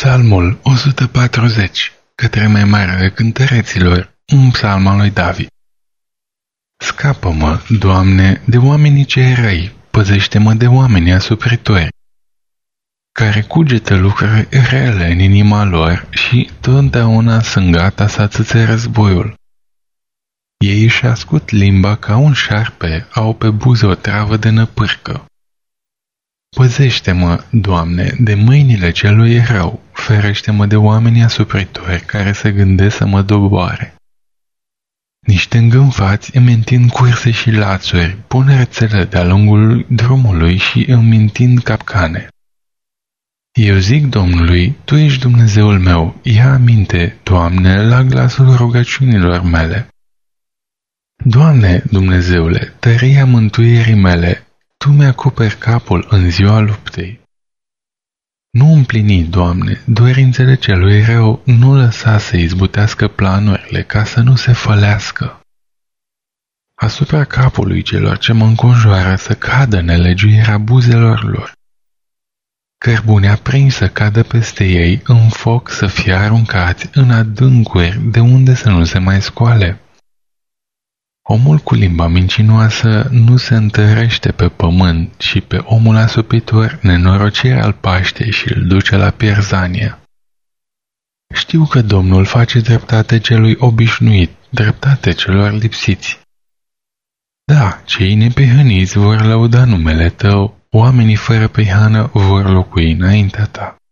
Psalmul 140, către mai marele cântăreților, un psalm al lui David. Scapă-mă, Doamne, de oamenii cei răi, păzește-mă de oamenii asupritori, care cugetă lucruri rele în inima lor și totdeauna sunt gata să atâțe războiul. Ei își ascut limba ca un șarpe, au pe buze o travă de năpârcă. Păzește-mă, Doamne, de mâinile celui rău, ferește-mă de oamenii asupritori care se gândesc să mă doboare. Niște îngânfați îmi întind curse și lațuri, pun rețele de-a lungul drumului și îmi întind capcane. Eu zic Domnului, Tu ești Dumnezeul meu, ia aminte, Doamne, la glasul rugăciunilor mele. Doamne, Dumnezeule, tăria mântuirii mele, Tu mi-acoperi capul în ziua luptei. Nu împlini, Doamne, dorințele celui rău, nu lăsa să izbutească planurile ca să nu se fălească. Asupra capului celor ce mă înconjoară să cadă nelegiuirea buzelor lor. Cărbune aprins să cadă peste ei, în foc să fie aruncați în adâncuri de unde să nu se mai scoale. Omul cu limba mincinoasă nu se întărește pe pământ și pe omul asupritor nenorocirea îl paște și îl duce la pierzanie. Știu că Domnul face dreptate celui obișnuit, dreptate celor lipsiți. Da, cei neprihăniți vor lăuda numele Tău, oamenii fără prihană vor locui înaintea Ta.